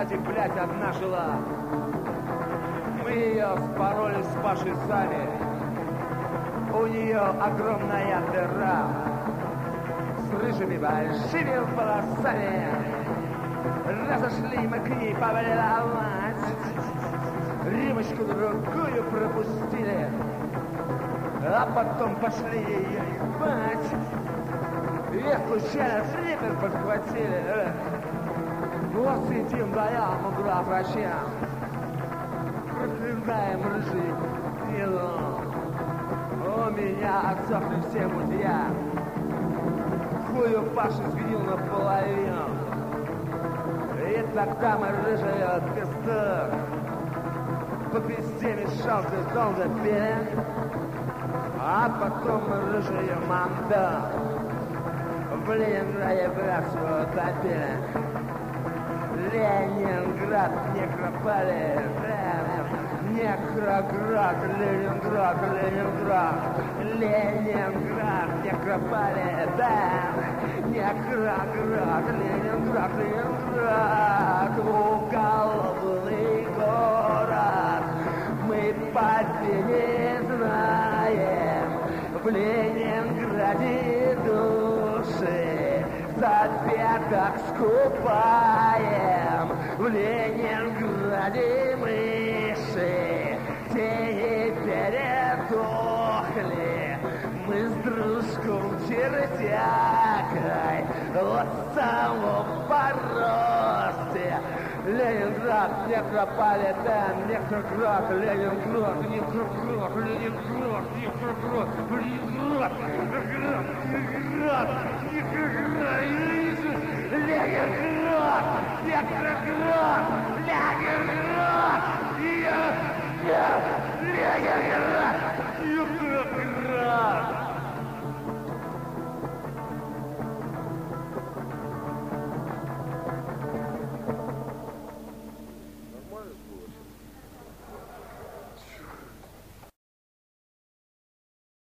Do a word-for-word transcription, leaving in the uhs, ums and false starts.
кстати, блядь, одна жила. Мы ее спороли с Пашей сами. У нее огромная дыра с рыжими большими волосами. Разошли мы к ней повлиновать, рюмочку другую пропустили, а потом пошли ее ебать. И случайно флиппер подхватили. Вот сидим вдвоем угла врача, проклинаем рыжий вино. У меня отсохли все мудья, хую Паши сгнил наполовину. И тогда мы рыжая пизда по пизде мешался долго пили, а потом мы рыжая манда в Ленинграде братство топили. Ленинград, Некрополис, Некроград, Ленинград, Ленинград, Ленинград, Некрополис, да, Некроград, Ленинград, Ленинград, уголовный город, мы победы не знаем, в Ленинграде души за пяток скупаем, в Ленинграде мыши те передохли. Мы с дружком чертякой от самого поросте. Ленинград, Некрополитен, Некроград, Ленинград, Некроград, Ленинград, Некроград, Ленинград, Некроград, Некроград, Некроград, Ленинград, Некроград, Ленинград, Ленинград.